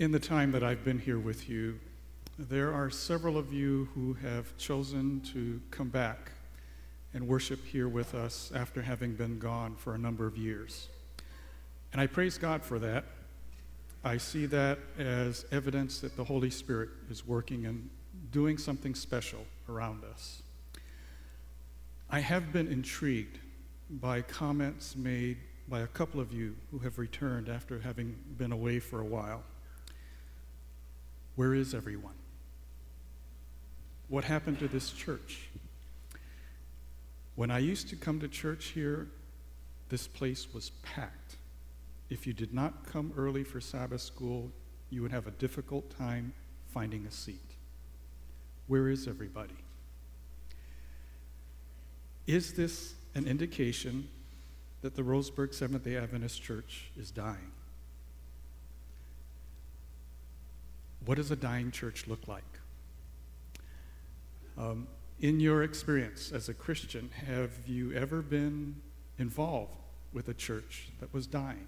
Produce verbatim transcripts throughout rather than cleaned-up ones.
In the time that I've been here with you, there are several of you who have chosen to come back and worship here with us after having been gone for a number of years. And I praise God for that. I see that as evidence that the Holy Spirit is working and doing something special around us. I have been intrigued by comments made by a couple of you who have returned after having been away for a while. Where is everyone? What happened to this church? When I used to come to church here, this place was packed. If you did not come early for Sabbath school, you would have a difficult time finding a seat. Where is everybody? Is this an indication that the Roseburg Seventh-day Adventist Church is dying? What does a dying church look like? Um, in your experience as a Christian, have you ever been involved with a church that was dying?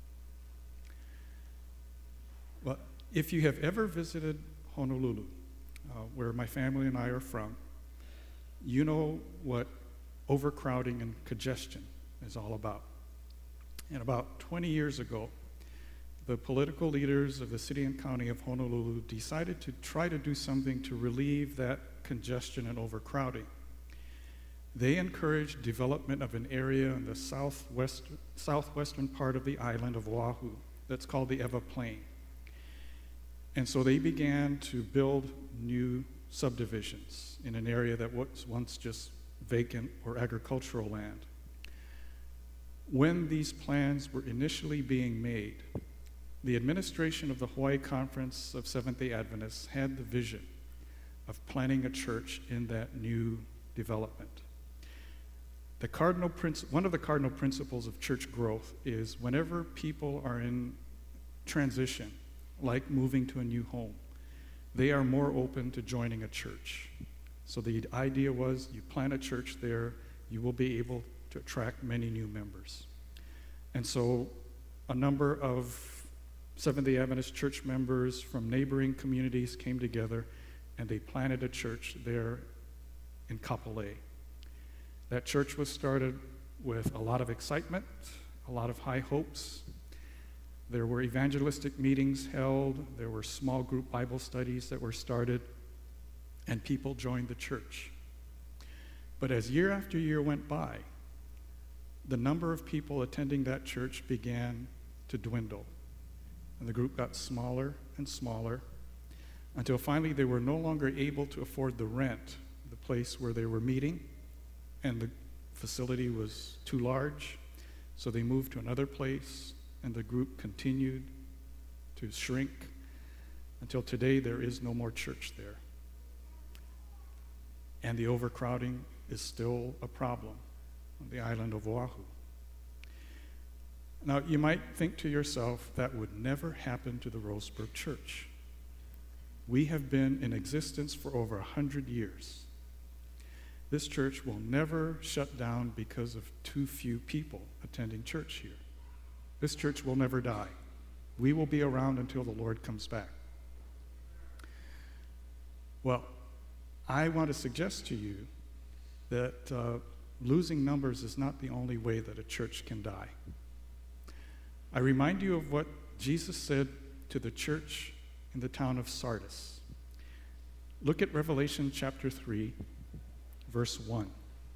Well, if you have ever visited Honolulu, uh, where my family and I are from, you know what overcrowding and congestion is all about. And about twenty years ago, the political leaders of the city and county of Honolulu decided to try to do something to relieve that congestion and overcrowding. They encouraged development of an area in the southwest, southwestern part of the island of Oahu that's called the Ewa Plain. And so they began to build new subdivisions in an area that was once just vacant or agricultural land. When these plans were initially being made, the administration of the Hawaii Conference of Seventh-day Adventists had the vision of planting a church in that new development. The cardinal princi- one of the cardinal principles of church growth is whenever people are in transition, like moving to a new home, they are more open to joining a church. So the idea was you plant a church there, you will be able to attract many new members. And so a number of Seventh-day Adventist church members from neighboring communities came together and they planted a church there in Kapolei. That church was started with a lot of excitement, a lot of high hopes. There were evangelistic meetings held, there were small group Bible studies that were started, and people joined the church. But as year after year went by, the number of people attending that church began to dwindle. And the group got smaller and smaller until finally they were no longer able to afford the rent, the place where they were meeting, and the facility was too large. So they moved to another place, and the group continued to shrink until today there is no more church there. And the overcrowding is still a problem on the island of Oahu. Now, you might think to yourself, that would never happen to the Roseburg Church. We have been in existence for over a hundred years. This church will never shut down because of too few people attending church here. This church will never die. We will be around until the Lord comes back. Well, I want to suggest to you that uh, losing numbers is not the only way that a church can die. I remind you of what Jesus said to the church in the town of Sardis. Look at Revelation chapter three, verse one.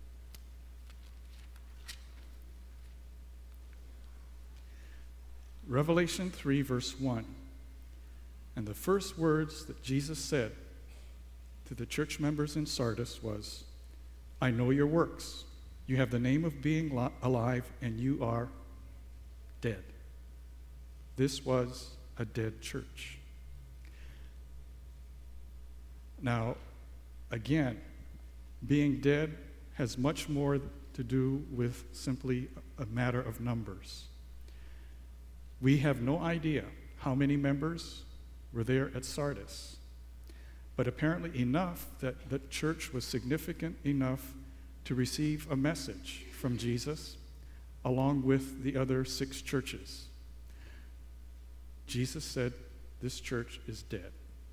Revelation three, verse one. And the first words that Jesus said to the church members in Sardis was, I know your works. You have the name of being li- alive, and you are dead. This was a dead church. Now, again, being dead has much more to do with simply a matter of numbers. We have no idea how many members were there at Sardis, but apparently enough that the church was significant enough to receive a message from Jesus along with the other six churches. Jesus said, this church is dead.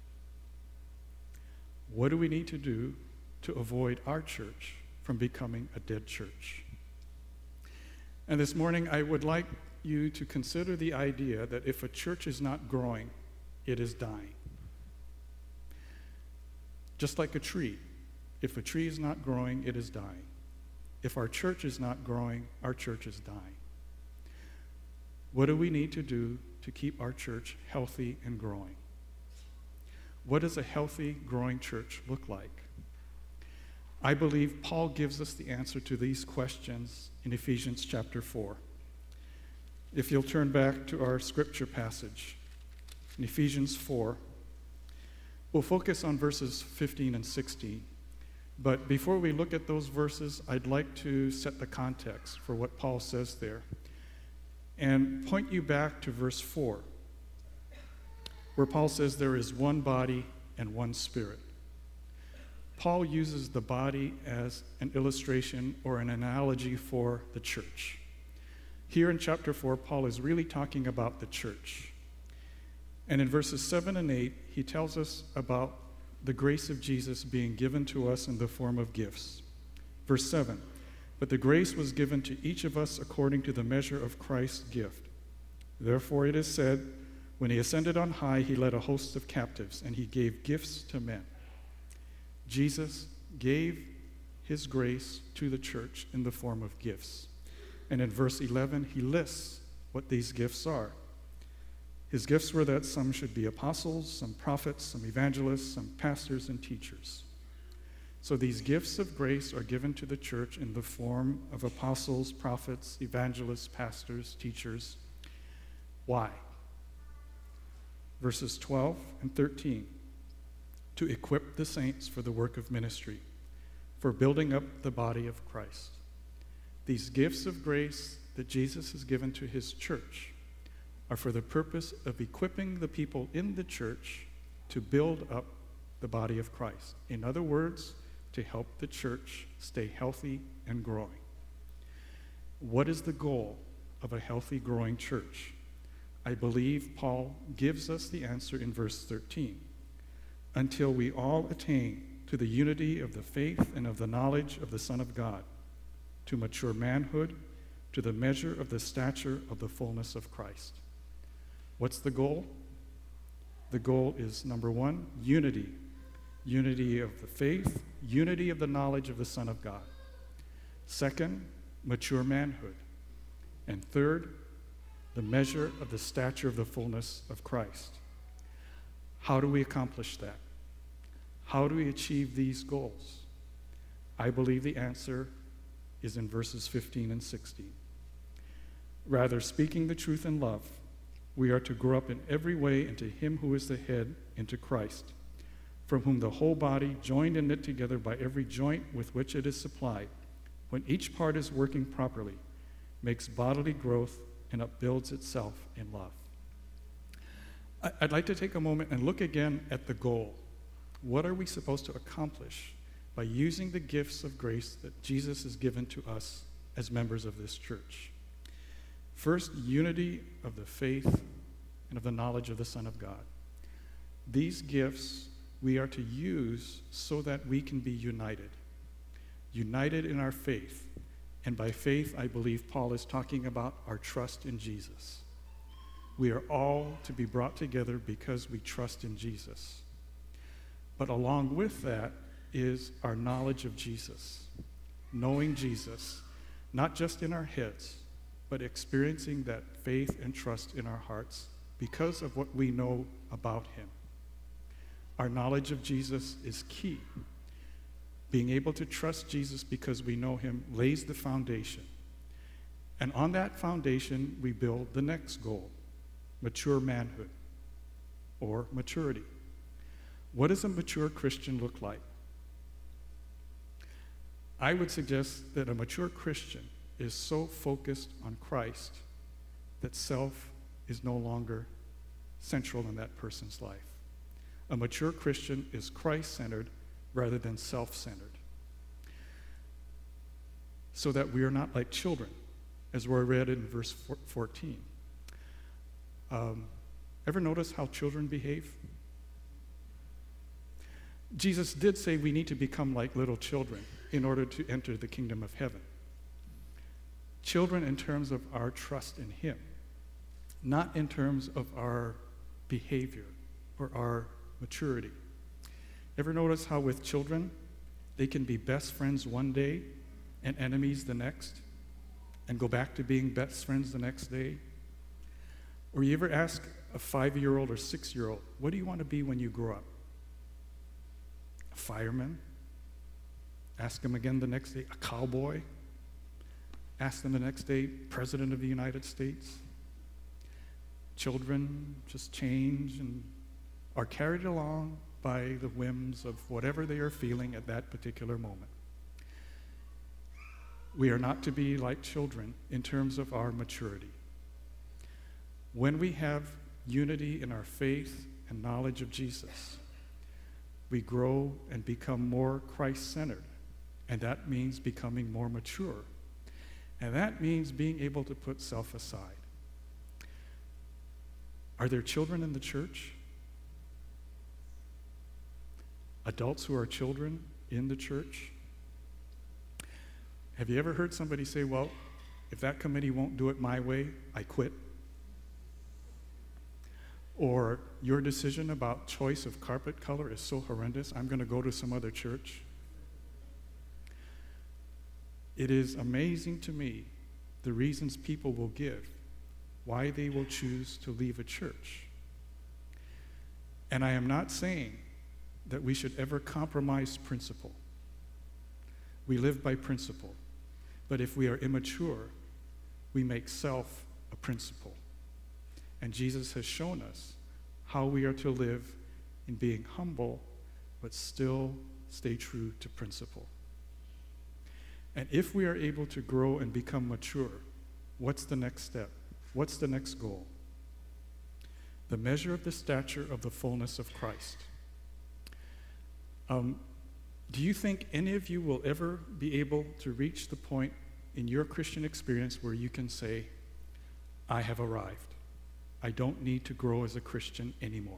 What do we need to do to avoid our church from becoming a dead church? And this morning, I would like you to consider the idea that if a church is not growing, it is dying. Just like a tree, if a tree is not growing, it is dying. If our church is not growing, our church is dying. What do we need to do to keep our church healthy and growing? What does a healthy, growing church look like? I believe Paul gives us the answer to these questions in Ephesians chapter four. If you'll turn back to our scripture passage, in Ephesians four, we'll focus on verses fifteen and sixteen. But before we look at those verses, I'd like to set the context for what Paul says there and point you back to verse four, where Paul says there is one body and one spirit. Paul uses the body as an illustration or an analogy for the church. Here in chapter four, Paul is really talking about the church. And in verses seven and eight, he tells us about the grace of Jesus being given to us in the form of gifts. Verse seven, but the grace was given to each of us according to the measure of Christ's gift. Therefore it is said, when he ascended on high, he led a host of captives, and he gave gifts to men. Jesus gave his grace to the church in the form of gifts. And in verse eleven, he lists what these gifts are. His gifts were that some should be apostles, some prophets, some evangelists, some pastors and teachers. So these gifts of grace are given to the church in the form of apostles, prophets, evangelists, pastors, teachers. Why? Verses twelve and thirteen. To equip the saints for the work of ministry, for building up the body of Christ. These gifts of grace that Jesus has given to his church are for the purpose of equipping the people in the church to build up the body of Christ. In other words, to help the church stay healthy and growing. What is the goal of a healthy, growing church? I believe Paul gives us the answer in verse thirteen. Until we all attain to the unity of the faith and of the knowledge of the Son of God, to mature manhood, to the measure of the stature of the fullness of Christ. What's the goal? The goal is, number one, unity. Unity of the faith, unity of the knowledge of the Son of God. Second, mature manhood. And third, the measure of the stature of the fullness of Christ. How do we accomplish that? How do we achieve these goals? I believe the answer is in verses fifteen and sixteen. Rather, speaking the truth in love, we are to grow up in every way into him who is the head, into Christ, from whom the whole body, joined and knit together by every joint with which it is supplied, when each part is working properly, makes bodily growth and upbuilds itself in love. I'd like to take a moment and look again at the goal. What are we supposed to accomplish by using the gifts of grace that Jesus has given to us as members of this church? First, unity of the faith and of the knowledge of the Son of God. These gifts we are to use so that we can be united. United in our faith. And by faith, I believe Paul is talking about our trust in Jesus. We are all to be brought together because we trust in Jesus. But along with that is our knowledge of Jesus. Knowing Jesus, not just in our heads, but experiencing that faith and trust in our hearts because of what we know about him. Our knowledge of Jesus is key. Being able to trust Jesus because we know him lays the foundation. And on that foundation, we build the next goal, mature manhood or maturity. What does a mature Christian look like? I would suggest that a mature Christian is so focused on Christ that self is no longer central in that person's life. A mature Christian is Christ-centered rather than self-centered. So that we are not like children, as we read in verse fourteen. Um, Ever notice how children behave? Jesus did say we need to become like little children in order to enter the kingdom of heaven. Children in terms of our trust in him, not in terms of our behavior or our maturity. Ever notice how with children, they can be best friends one day and enemies the next, and go back to being best friends the next day? Or you ever ask a five-year-old or six-year-old, what do you want to be when you grow up? A fireman? Ask them again the next day, a cowboy? Ask them the next day, President of the United States? Children just change and are carried along by the whims of whatever they are feeling at that particular moment. We are not to be like children in terms of our maturity. When we have unity in our faith and knowledge of Jesus, we grow and become more Christ-centered, and that means becoming more mature. And that means being able to put self aside. Are there children in the church? Adults who are children in the church? Have you ever heard somebody say, well, if that committee won't do it my way, I quit? Or your decision about choice of carpet color is so horrendous, I'm going to go to some other church? It is amazing to me the reasons people will give why they will choose to leave a church. And I am not saying that we should ever compromise principle. We live by principle. But if we are immature, we make self a principle. And Jesus has shown us how we are to live in being humble, but still stay true to principle. And if we are able to grow and become mature, what's the next step? What's the next goal? The measure of the stature of the fullness of Christ. Um, do you think any of you will ever be able to reach the point in your Christian experience where you can say, I have arrived. I don't need to grow as a Christian anymore?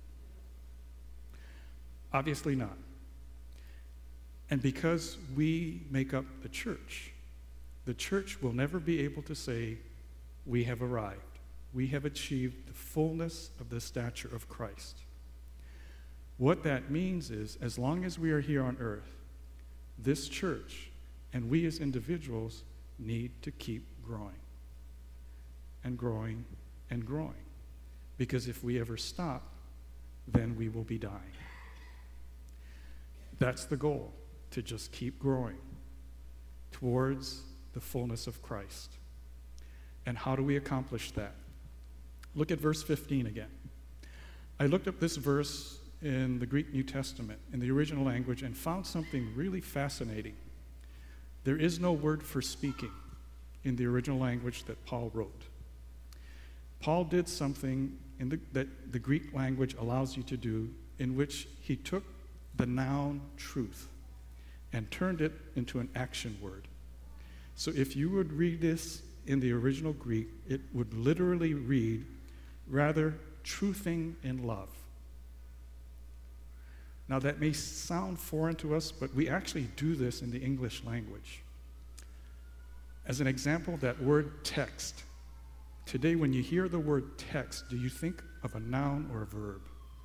Obviously not. And because we make up the church, the church will never be able to say, we have arrived. We have achieved the fullness of the stature of Christ. What that means is, as long as we are here on earth, this church and we as individuals need to keep growing and growing and growing. Because if we ever stop, then we will be dying. That's the goal, to just keep growing towards the fullness of Christ. And how do we accomplish that? Look at verse fifteen again. I looked up this verse in the Greek New Testament, in the original language, and found something really fascinating. There is no word for speaking in the original language that Paul wrote. Paul did something in the, that the Greek language allows you to do, in which he took the noun truth and turned it into an action word. So if you would read this in the original Greek, it would literally read, rather, truthing in love. Now that may sound foreign to us, but we actually do this in the English language. As an example, that word text. Today, when you hear the word text, do you think of a noun or a verb?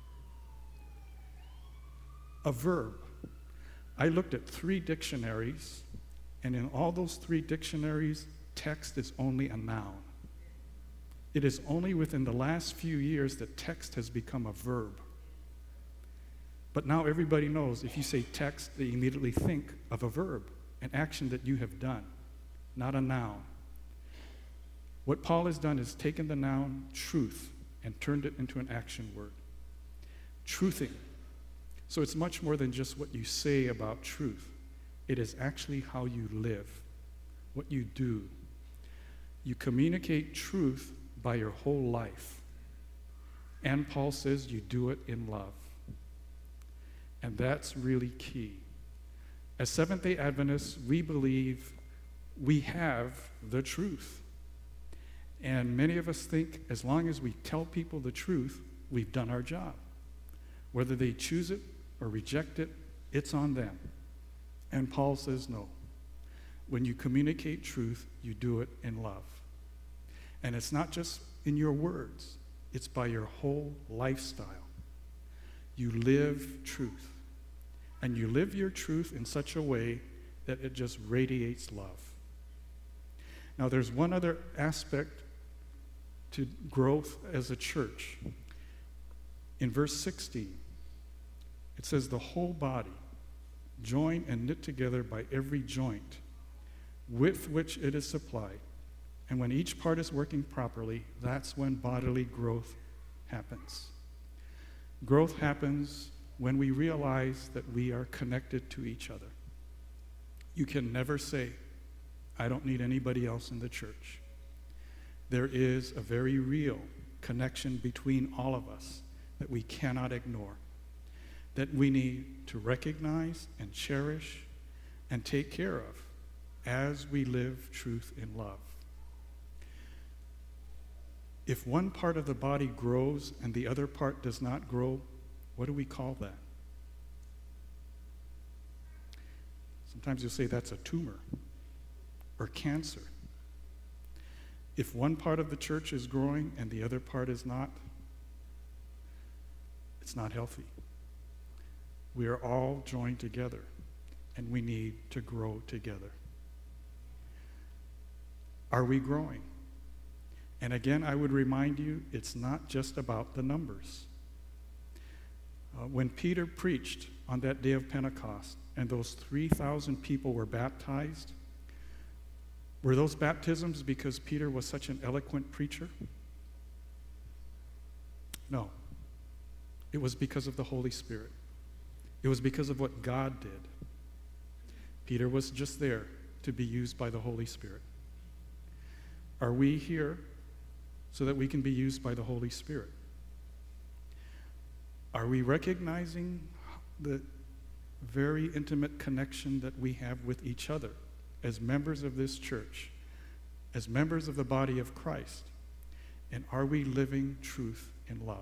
A verb. I looked at three dictionaries, and in all those three dictionaries, text is only a noun. It is only within the last few years that text has become a verb. But now everybody knows if you say text, they immediately think of a verb, an action that you have done, not a noun. What Paul has done is taken the noun truth and turned it into an action word. Truthing. So it's much more than just what you say about truth. It is actually how you live, what you do. You communicate truth by your whole life. And Paul says you do it in love. And that's really key. As Seventh-day Adventists, we believe we have the truth. And many of us think as long as we tell people the truth, we've done our job. Whether they choose it or reject it, it's on them. And Paul says no. When you communicate truth, you do it in love. And it's not just in your words, it's by your whole lifestyle. You live truth. And you live your truth in such a way that it just radiates love. Now, there's one other aspect to growth as a church. In verse sixteen, it says, the whole body, joined and knit together by every joint with which it is supplied. And when each part is working properly, that's when bodily growth happens. Growth happens when we realize that we are connected to each other. You can never say, I don't need anybody else in the church. There is a very real connection between all of us that we cannot ignore, that we need to recognize and cherish and take care of as we live truth in love. If one part of the body grows and the other part does not grow, what do we call that? Sometimes you'll say that's a tumor or cancer. If one part of the church is growing and the other part is not, it's not healthy. We are all joined together, and we need to grow together. Are we growing? And again, I would remind you, it's not just about the numbers. Uh, when Peter preached on that day of Pentecost, and those three thousand people were baptized, were those baptisms because Peter was such an eloquent preacher? No. It was because of the Holy Spirit. It was because of what God did. Peter was just there to be used by the Holy Spirit. Are we here so that we can be used by the Holy Spirit? Are we recognizing the very intimate connection that we have with each other as members of this church, as members of the body of Christ? And are we living truth in love?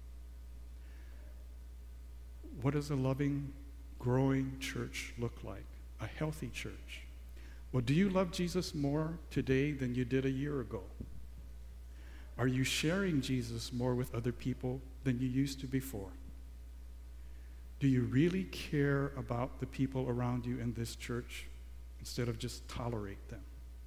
What does a loving, growing church look like? A healthy church. Well, do you love Jesus more today than you did a year ago? Are you sharing Jesus more with other people than you used to before? Do you really care about the people around you in this church instead of just tolerate them?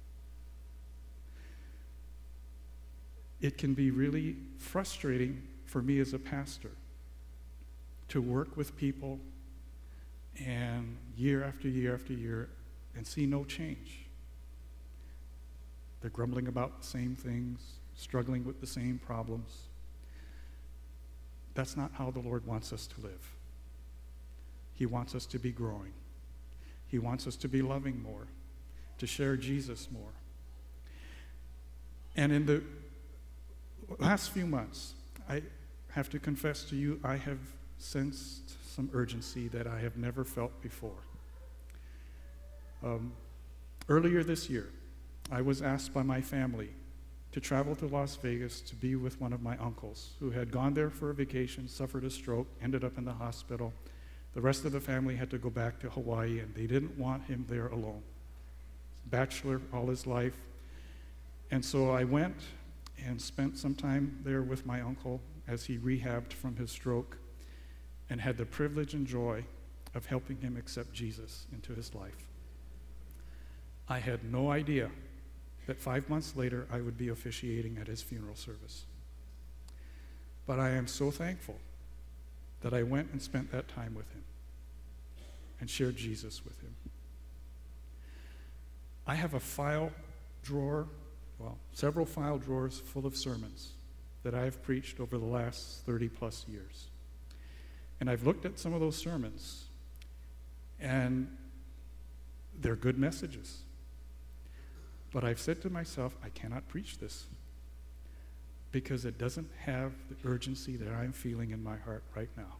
It can be really frustrating for me as a pastor to work with people and year after year after year and see no change. They're grumbling about the same things, struggling with the same problems. That's not how the Lord wants us to live. He wants us to be growing. He wants us to be loving more, to share Jesus more. And in the last few months, I have to confess to you, I have sensed some urgency that I have never felt before. Um, earlier this year, I was asked by my family to travel to Las Vegas to be with one of my uncles who had gone there for a vacation, suffered a stroke, ended up in the hospital. The rest of the family had to go back to Hawaii, and they didn't want him there alone. Bachelor all his life. And so I went and spent some time there with my uncle as he rehabbed from his stroke and had the privilege and joy of helping him accept Jesus into his life. I had no idea that five months later I would be officiating at his funeral service. But I am so thankful that I went and spent that time with him and shared Jesus with him. I have a file drawer, well, several file drawers full of sermons that I have preached over the last thirty plus years. And I've looked at some of those sermons, and they're good messages. But I've said to myself, I cannot preach this because it doesn't have the urgency that I'm feeling in my heart right now.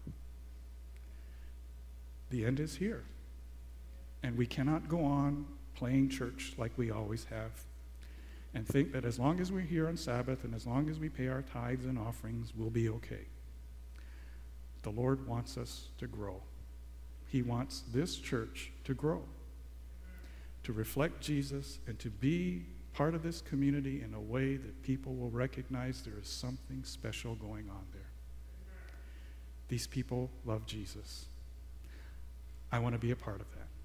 The end is here. And we cannot go on playing church like we always have. and think that as long as we're here on Sabbath and as long as we pay our tithes and offerings, we'll be okay. The Lord wants us to grow. He wants this church to grow, to reflect Jesus, and to be part of this community in a way that people will recognize there is something special going on there. These people love Jesus. I want to be a part of that.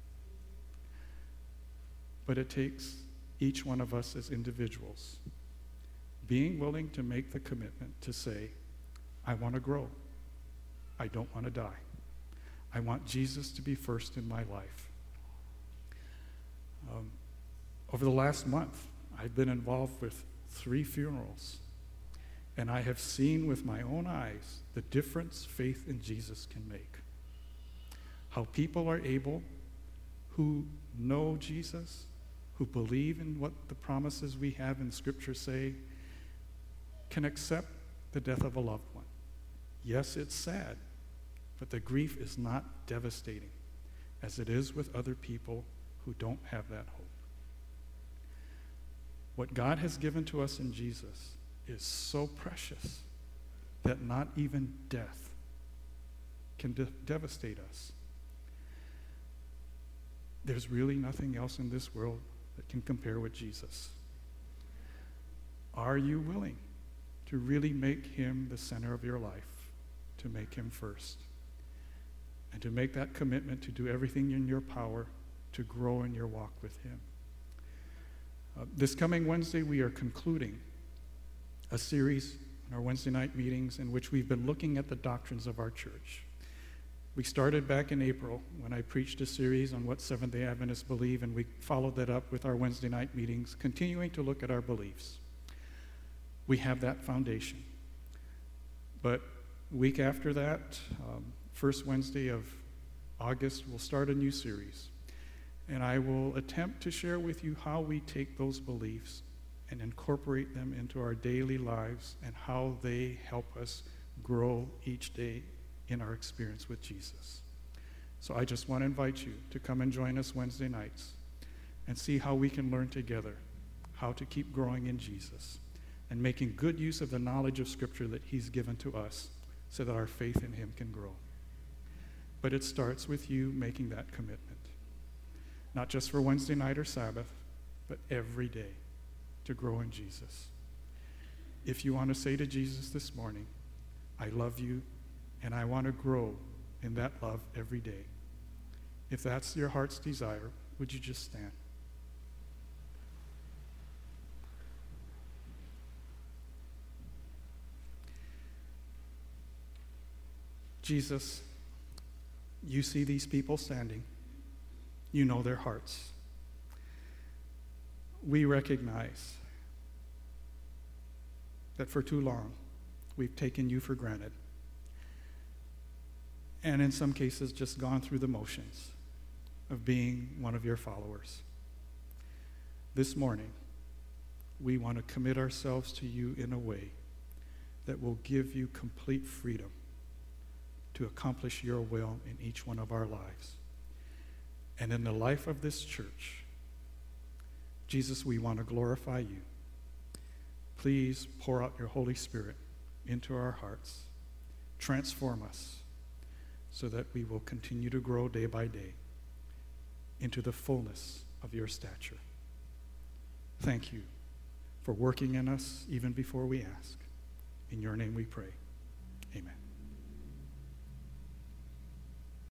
But it takes each one of us as individuals being willing to make the commitment to say, I want to grow. I don't want to die. I want Jesus to be first in my life. Um, over the last month, I've been involved with three funerals, and I have seen with my own eyes the difference faith in Jesus can make. How people are able, who know Jesus, who believe in what the promises we have in Scripture say, can accept the death of a loved one. Yes, it's sad, but the grief is not devastating as it is with other people who don't have that hope. What God has given to us in Jesus is so precious that not even death can de- devastate us. There's really nothing else in this world that can compare with Jesus. Are you willing to really make him the center of your life, to make him first, and to make that commitment to do everything in your power to grow in your walk with him? Uh, this coming Wednesday, we are concluding a series in our Wednesday night meetings in which we've been looking at the doctrines of our church. We started back in April when I preached a series on what Seventh-day Adventists believe, and we followed that up with our Wednesday night meetings, continuing to look at our beliefs. We have that foundation. But week after that, um, first Wednesday of August, we'll start a new series. And I will attempt to share with you how we take those beliefs and incorporate them into our daily lives and how they help us grow each day in our experience with Jesus. So I just want to invite you to come and join us Wednesday nights and see how we can learn together how to keep growing in Jesus and making good use of the knowledge of Scripture that he's given to us so that our faith in him can grow. But it starts with you making that commitment, not just for Wednesday night or Sabbath, but every day to grow in Jesus. If you want to say to Jesus this morning, I love you, and I want to grow in that love every day. If that's your heart's desire, would you just stand? Jesus, you see these people standing. You know their hearts. We recognize that for too long we've taken you for granted, and in some cases just gone through the motions of being one of your followers. This morning, we want to commit ourselves to you in a way that will give you complete freedom to accomplish your will in each one of our lives. And in the life of this church, Jesus, we want to glorify you. Please pour out your Holy Spirit into our hearts. Transform us so that we will continue to grow day by day into the fullness of your stature. Thank you for working in us even before we ask. In your name we pray. Amen.